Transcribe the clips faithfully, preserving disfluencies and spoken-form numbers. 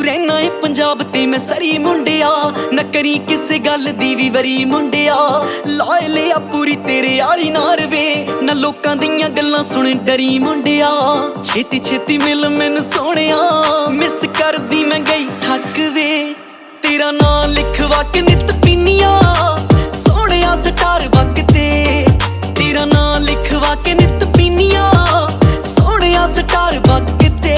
रहना है पंजाब ते मैं सरी मुंडिया, न करी किसे गल दी भी वरी मुंडिया। लाए लिया पूरी तेरे आली नार वे, न लोकां दियां गल्लां सुन डरी मुंडिया। छेती छेती मिल मैनू सोहणिया, मिस करदी मैं गई थक वे। तेरा नां लिखवा के नित पीनिया, सोहणिया स्टार बकते। तेरा नां लिखवा के नित पीनिया, सोहणिया स्टार बकते।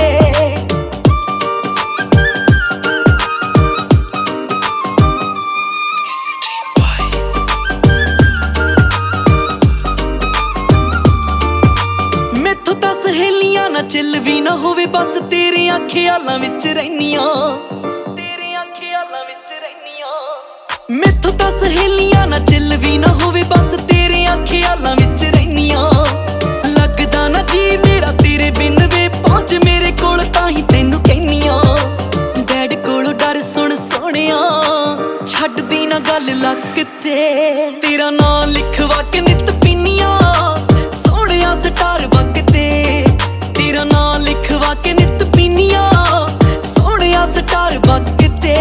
चिल भी ना होवे बस तेरियां ख्यालां विच रहनियां, तेरियां ख्यालां विच रहनियां। मैथों तां सहेलियां ना चिल भी ना होवे बस तेरियां ख्यालां विच रहनियां। लगदा ना जी मेरा तेरे बिन वे, पहुंच मेरे कोल तां ही तैनू कहनियां। डैड कोलों डर सुन सोहणिया, छड्डदी ना गल लक ते। तेरा नां लिखवा के नित पीनियां, सोहणिया स्टार बकते। तेरा नां लिखवा के नित पीनिया, सोहणिया स्टार बकते।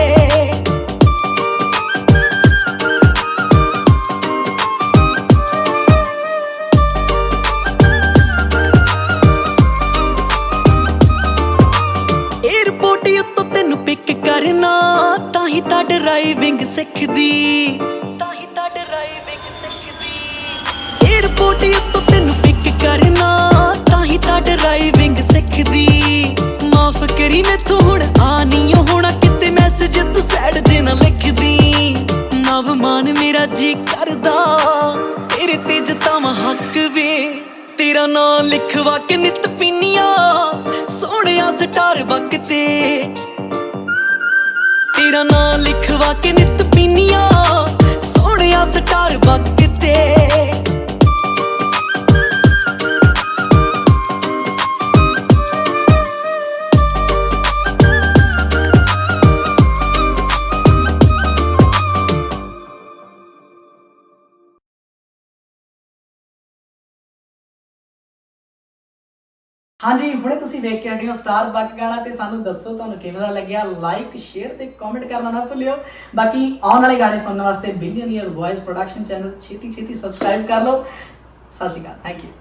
एयरपोर्ट उत्तों तेनू पिक करना, ताही तां ड्राइविंग सिखदी, ताही तां ड्राइविंग सिखदी। एयरपोर्ट उत्तों तेनू पिक करना, ताही तां ड्राइविंग सिखदी। माफ करी मैथों हुण आ नहीं होना किते मैसेज तू सैड जे ना लिखदी। नव मान मेरा जी करदा, तेरे ते जतावां हक वे। तेरा नां लिखवा के नित पीनिया, सोहणिया स्टार बकते। तेरा नां लिखवा के नित पीनिया, सोहणिया स्टार बकते। हाँ जी, हुणे तुसीं वेख के हटे हो स्टार बक गाना ते सानू दसो तुहानू किवें दा लग्गिया। लाइक शेयर ते कमेंट करना ना भुल्लिओ। बाकी आउण वाले गाने सुनने वास्ते बिलियनियर वॉइस प्रोडक्शन चैनल छेती छेती सबसक्राइब कर लो। सत श्री अकाल, थैंक यू।